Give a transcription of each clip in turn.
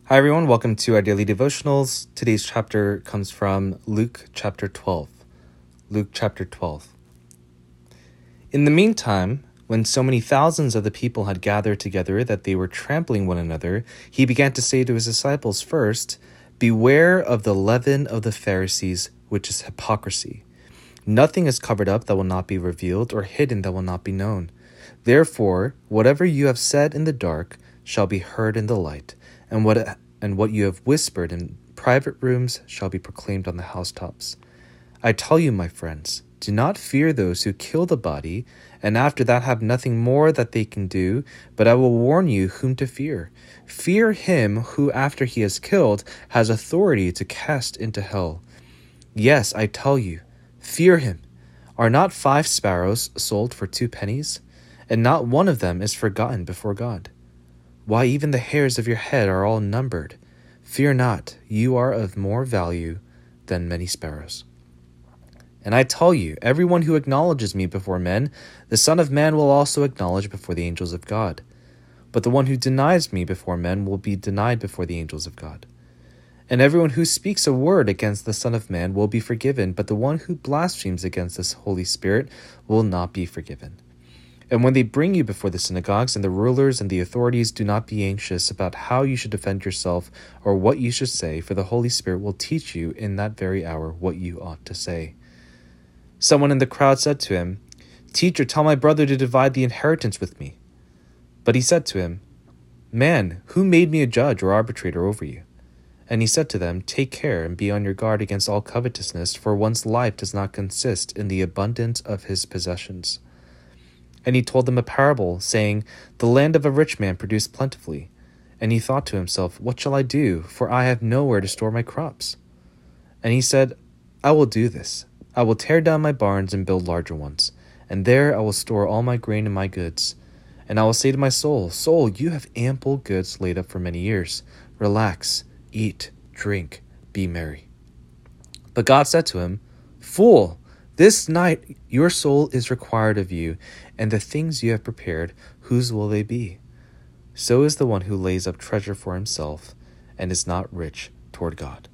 Hi everyone, welcome to our daily devotionals. Today's chapter comes from Luke chapter 12. Luke chapter 12. In the meantime, when so many thousands of the people had gathered together that they were trampling one another, he began to say to his disciples first, "Beware of the leaven of the Pharisees, which is hypocrisy. Nothing is covered up that will not be revealed, or hidden that will not be known. Therefore, whatever you have said in the dark shall be heard in the light, and what you have whispered in private rooms shall be proclaimed on the housetops. I tell you, my friends, do not fear those who kill the body, and after that have nothing more that they can do, but I will warn you whom to fear. Fear him who, after he is killed, has authority to cast into hell. Yes, I tell you, fear him. Are not 5 sparrows sold for 2 pennies? And not one of them is forgotten before God. Why, even the hairs of your head are all numbered. Fear not, you are of more value than many sparrows. And I tell you, everyone who acknowledges me before men, the Son of Man will also acknowledge before the angels of God. But the one who denies me before men will be denied before the angels of God. And everyone who speaks a word against the Son of Man will be forgiven, but the one who blasphemes against the Holy Spirit will not be forgiven. And when they bring you before the synagogues and the rulers and the authorities, do not be anxious about how you should defend yourself or what you should say, for the Holy Spirit will teach you in that very hour what you ought to say." Someone in the crowd said to him, "Teacher, tell my brother to divide the inheritance with me." But he said to him, "Man, who made me a judge or arbitrator over you?" And he said to them, "Take care and be on your guard against all covetousness, for one's life does not consist in the abundance of his possessions." And he told them a parable, saying, "The land of a rich man produced plentifully. And he thought to himself, 'What shall I do? For I have nowhere to store my crops.' And he said, 'I will do this. I will tear down my barns and build larger ones, and there I will store all my grain and my goods. And I will say to my soul, Soul, you have ample goods laid up for many years. Relax, eat, drink, be merry.' But God said to him, 'Fool, this night your soul is required of you, and the things you have prepared, whose will they be? So is the one who lays up treasure for himself and is not rich toward God.'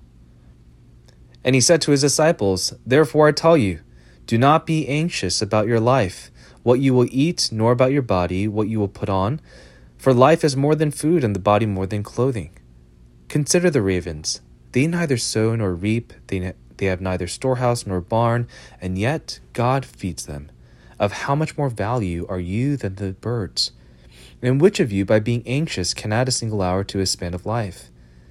And he said to his disciples, 'Therefore I tell you, do not be anxious about your life, what you will eat, nor about your body, what you will put on. For life is more than food, and the body more than clothing. Consider the ravens. They neither sow nor reap, they have neither storehouse nor barn, and yet God feeds them. Of how much more value are you than the birds? And which of you, by being anxious, can add a single hour to his span of life?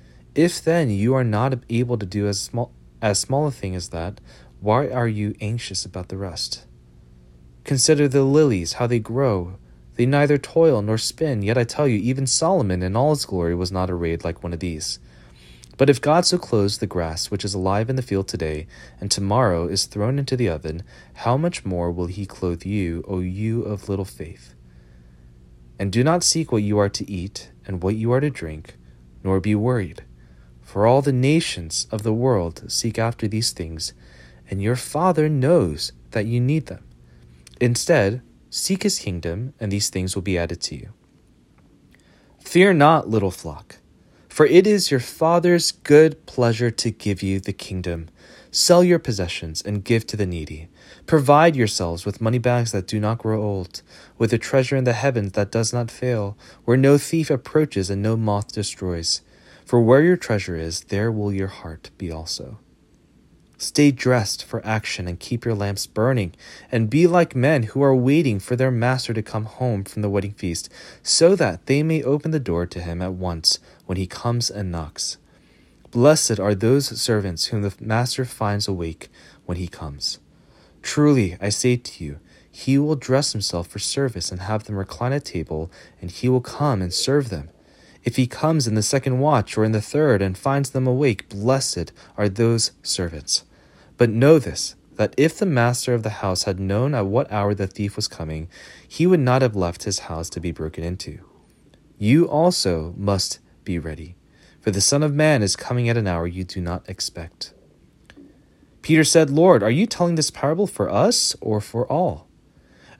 If then you are not able to do as small a thing as that, why are you anxious about the rest? Consider the lilies, how they grow. They neither toil nor spin, yet I tell you, even Solomon in all his glory was not arrayed like one of these. But if God so clothes the grass, which is alive in the field today, and tomorrow is thrown into the oven, how much more will he clothe you, O you of little faith? And do not seek what you are to eat and what you are to drink, nor be worried. For all the nations of the world seek after these things, and your Father knows that you need them. Instead, seek his kingdom, and these things will be added to you. Fear not, little flock, for it is your Father's good pleasure to give you the kingdom. Sell your possessions and give to the needy. Provide yourselves with money bags that do not grow old, with a treasure in the heavens that does not fail, where no thief approaches and no moth destroys. For where your treasure is, there will your heart be also. Stay dressed for action and keep your lamps burning, and be like men who are waiting for their master to come home from the wedding feast, so that they may open the door to him at once when he comes and knocks. Blessed are those servants whom the master finds awake when he comes. Truly, I say to you, he will dress himself for service and have them recline at table, and he will come and serve them. If he comes in the second watch or in the third and finds them awake, blessed are those servants. But know this, that if the master of the house had known at what hour the thief was coming, he would not have left his house to be broken into. You also must be ready, for the Son of Man is coming at an hour you do not expect." Peter said, "Lord, are you telling this parable for us or for all?"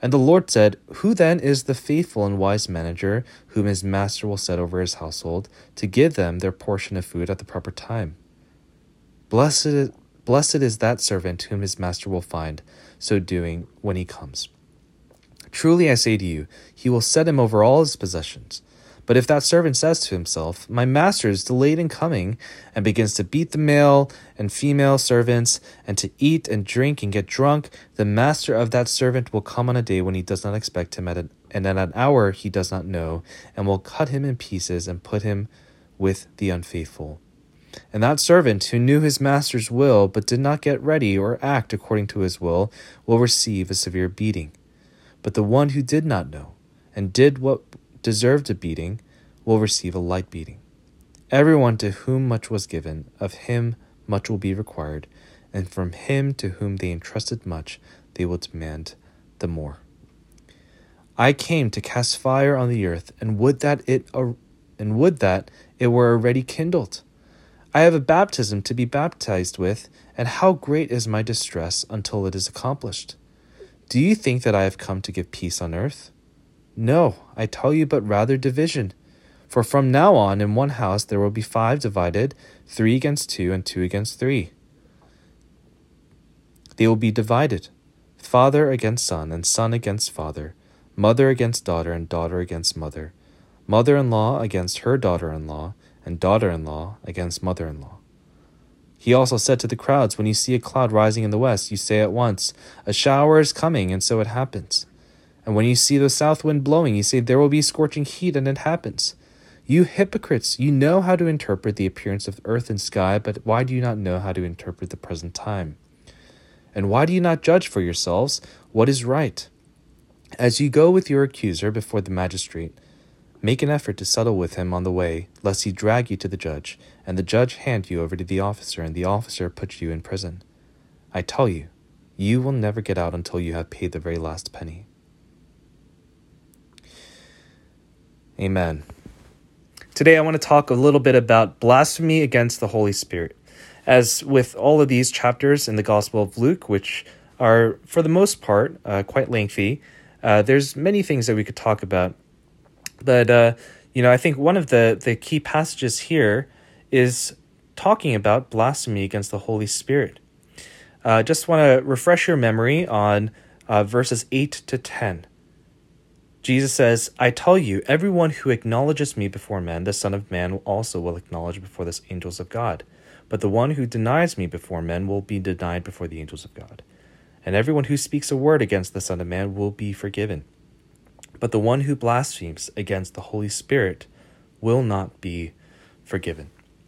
And the Lord said, Who then is the faithful and wise manager whom his master will set over his household to give them their portion of food at the proper time? Blessed is that servant whom his master will find so doing when he comes. Truly I say to you, he will set him over all his possessions. But if that servant says to himself, My master is delayed in coming, and begins to beat the male and female servants, and to eat and drink and get drunk, the master of that servant will come on a day when he does not expect him, and at an hour he does not know, and will cut him in pieces and put him with the unfaithful. And that servant who knew his master's will, but did not get ready or act according to his will receive a severe beating. But the one who did not know, and did what deserved a beating, will receive a light beating. Everyone to whom much was given, of him much will be required, and from him to whom they entrusted much, they will demand the more. I came to cast fire on the earth, and would that it were already kindled. I have a baptism to be baptized with, and how great is my distress until it is accomplished. Do you think that I have come to give peace on earth? No, I tell you, but rather division. For from now on in one house there will be 5 divided, 3 against 2, and 2 against 3. They will be divided, father against son, and son against father, mother against daughter, and daughter against mother, mother-in-law against her daughter-in-law, and daughter-in-law against mother-in-law. He also said to the crowds, When you see a cloud rising in the west, you say at once, A shower is coming, and so it happens. And when you see the south wind blowing, you say, There will be scorching heat, and it happens. You hypocrites, you know how to interpret the appearance of earth and sky, but why do you not know how to interpret the present time? And why do you not judge for yourselves what is right? As you go with your accuser before the magistrate, make an effort to settle with him on the way, lest he drag you to the judge, and the judge hand you over to the officer, and the officer put you in prison. I tell you, you will never get out until you have paid the very last penny. Amen. Today I want to talk a little bit about blasphemy against the Holy Spirit. As with all of these chapters in the Gospel of Luke, which are, for the most part, quite lengthy, there's many things that we could talk about. But, I think one of the key passages here is talking about blasphemy against the Holy Spirit. Just want to refresh your memory on verses 8 to 10. Jesus says, I tell you, everyone who acknowledges me before men, the Son of Man also will acknowledge before the angels of God. But the one who denies me before men will be denied before the angels of God. And everyone who speaks a word against the Son of Man will be forgiven. But the one who blasphemes against the Holy Spirit will not be forgiven.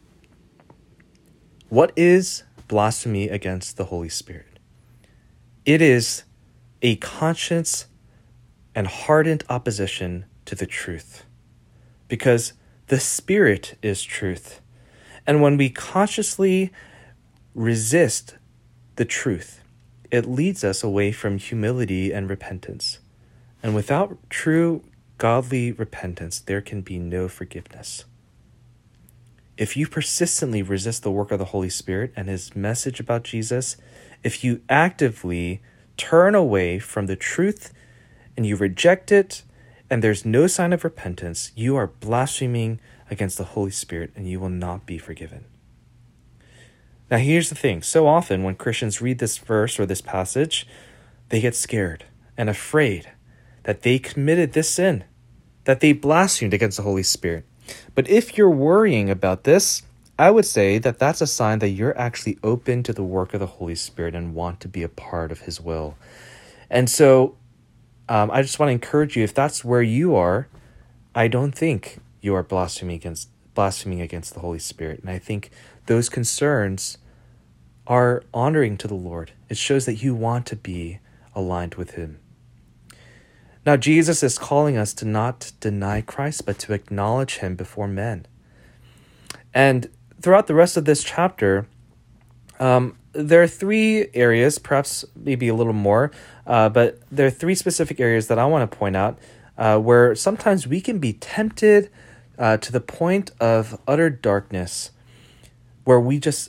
What is blasphemy against the Holy Spirit? It is a conscience and hardened opposition to the truth, because the Spirit is truth. And when we consciously resist the truth, it leads us away from humility and repentance. And without true godly repentance, there can be no forgiveness. If you persistently resist the work of the Holy Spirit and his message about Jesus, if you actively turn away from the truth and you reject it, and there's no sign of repentance, you are blaspheming against the Holy Spirit, and you will not be forgiven. Now, here's the thing. So often when Christians read this verse or this passage, they get scared and afraid that they committed this sin, that they blasphemed against the Holy Spirit. But if you're worrying about this, I would say that that's a sign that you're actually open to the work of the Holy Spirit and want to be a part of his will. And so I just want to encourage you, if that's where you are, I don't think you are blaspheming against the Holy Spirit. And I think those concerns are honoring to the Lord. It shows that you want to be aligned with him. Now, Jesus is calling us to not deny Christ, but to acknowledge him before men. And throughout the rest of this chapter, there are 3 areas, perhaps maybe a little more, but there are 3 specific areas that I want to point out where sometimes we can be tempted to the point of utter darkness, where we just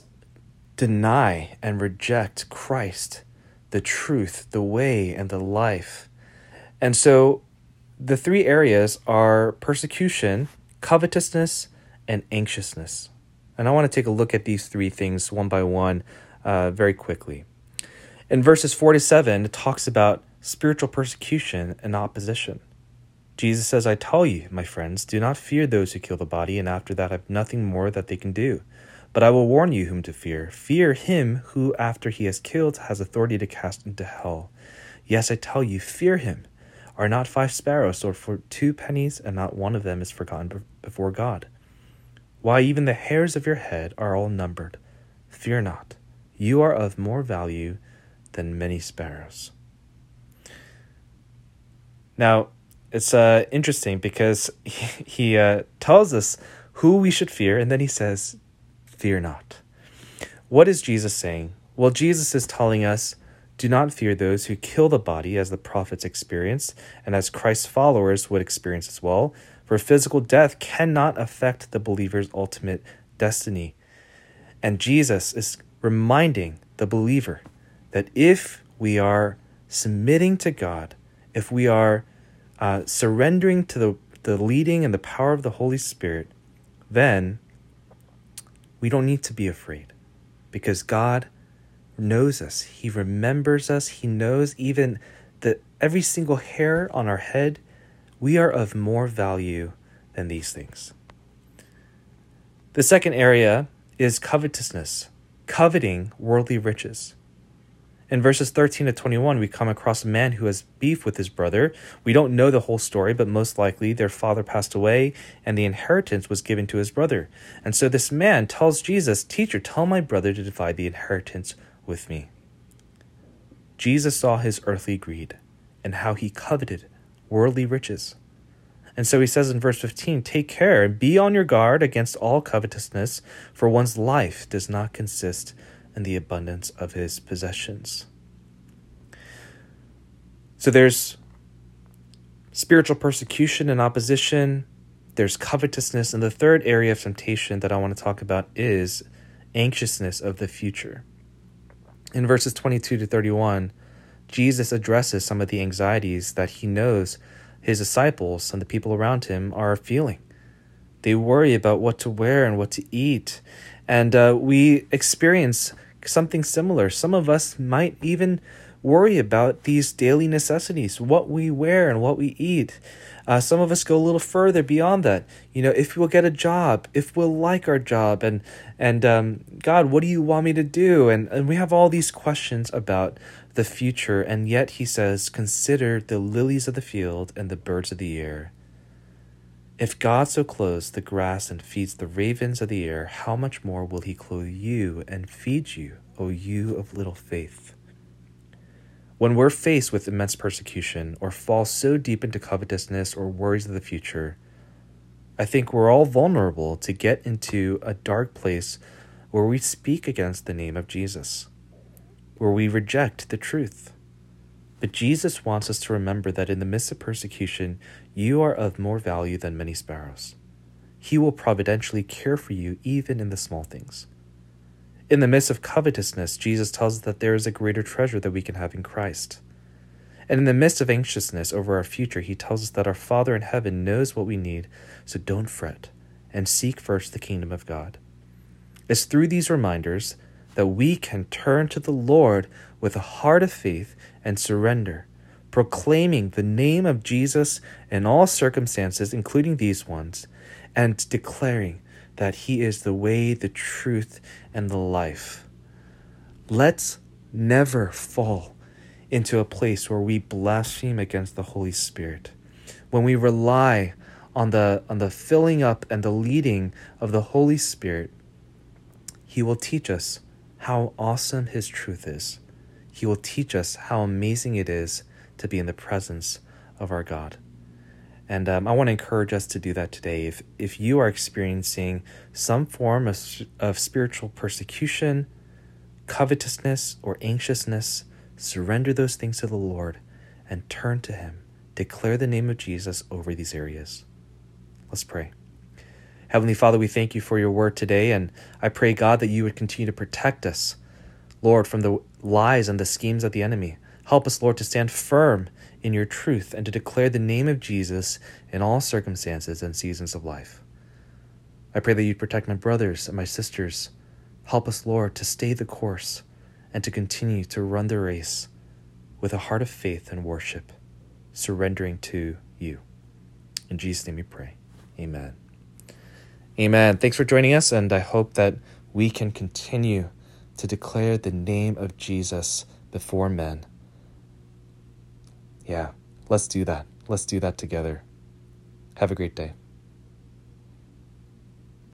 deny and reject Christ, the truth, the way, and the life. And so the three areas are persecution, covetousness, and anxiousness. And I want to take a look at these three things one by one very quickly. In verses 4 to 7, it talks about spiritual persecution and opposition. Jesus says, I tell you, my friends, do not fear those who kill the body, and after that have nothing more that they can do. But I will warn you whom to fear. Fear him who, after he has killed, has authority to cast into hell. Yes, I tell you, fear him. Are not 5 sparrows sold for 2 pennies, and not one of them is forgotten before God? Why, even the hairs of your head are all numbered. Fear not. You are of more value than many sparrows. Now, it's interesting because he tells us who we should fear, and then he says, fear not. What is Jesus saying? Well, Jesus is telling us, do not fear those who kill the body, as the prophets experienced, and as Christ's followers would experience as well, for physical death cannot affect the believer's ultimate destiny. And Jesus is reminding the believer that if we are submitting to God, if we are surrendering to the leading and the power of the Holy Spirit, then we don't need to be afraid, because God knows us. He remembers us. He knows even that every single hair on our head, we are of more value than these things. The second area is covetousness, coveting worldly riches. In verses 13 to 21, we come across a man who has beef with his brother. We don't know the whole story, but most likely their father passed away and the inheritance was given to his brother. And so this man tells Jesus, Teacher, tell my brother to divide the inheritance with me. Jesus saw his earthly greed and how he coveted worldly riches. And so he says in verse 15, Take care and be on your guard against all covetousness, for one's life does not consist in the abundance of his possessions. So there's spiritual persecution and opposition, there's covetousness, and the third area of temptation that I want to talk about is anxiousness of the future. In verses 22 to 31, Jesus addresses some of the anxieties that he knows his disciples and the people around him are feeling. They worry about what to wear and what to eat, and we experience something similar. Some of us might even worry about these daily necessities, what we wear and what we eat. Some of us go a little further beyond that. If we'll get a job, if we'll like our job, and God, what do you want me to do? And we have all these questions about the future, and yet he says, consider the lilies of the field and the birds of the air. If God so clothes the grass and feeds the ravens of the air, how much more will he clothe you and feed you, O you of little faith? When we're faced with immense persecution or fall so deep into covetousness or worries of the future, I think we're all vulnerable to get into a dark place where we speak against the name of Jesus, where we reject the truth. But Jesus wants us to remember that in the midst of persecution, you are of more value than many sparrows. He will providentially care for you even in the small things. In the midst of covetousness, Jesus tells us that there is a greater treasure that we can have in Christ. And in the midst of anxiousness over our future, he tells us that our Father in heaven knows what we need, so don't fret and seek first the kingdom of God. It's through these reminders that we can turn to the Lord with a heart of faith and surrender, proclaiming the name of Jesus in all circumstances, including these ones, and declaring that he is the way, the truth, and the life. Let's never fall into a place where we blaspheme against the Holy Spirit. When we rely on the filling up and the leading of the Holy Spirit, he will teach us how awesome his truth is. He will teach us how amazing it is to be in the presence of our God. And I want to encourage us to do that today. If you are experiencing some form of spiritual persecution, covetousness, or anxiousness, surrender those things to the Lord and turn to him. Declare the name of Jesus over these areas. Let's pray. Heavenly Father, we thank you for your word today, and I pray, God, that you would continue to protect us, Lord, from the lies and the schemes of the enemy. Help us, Lord, to stand firm in your truth and to declare the name of Jesus in all circumstances and seasons of life. I pray that you'd protect my brothers and my sisters. Help us, Lord, to stay the course and to continue to run the race with a heart of faith and worship, surrendering to you. In Jesus' name we pray. Amen. Amen. Thanks for joining us, and I hope that we can continue to declare the name of Jesus before men. Yeah, let's do that. Let's do that together. Have a great day.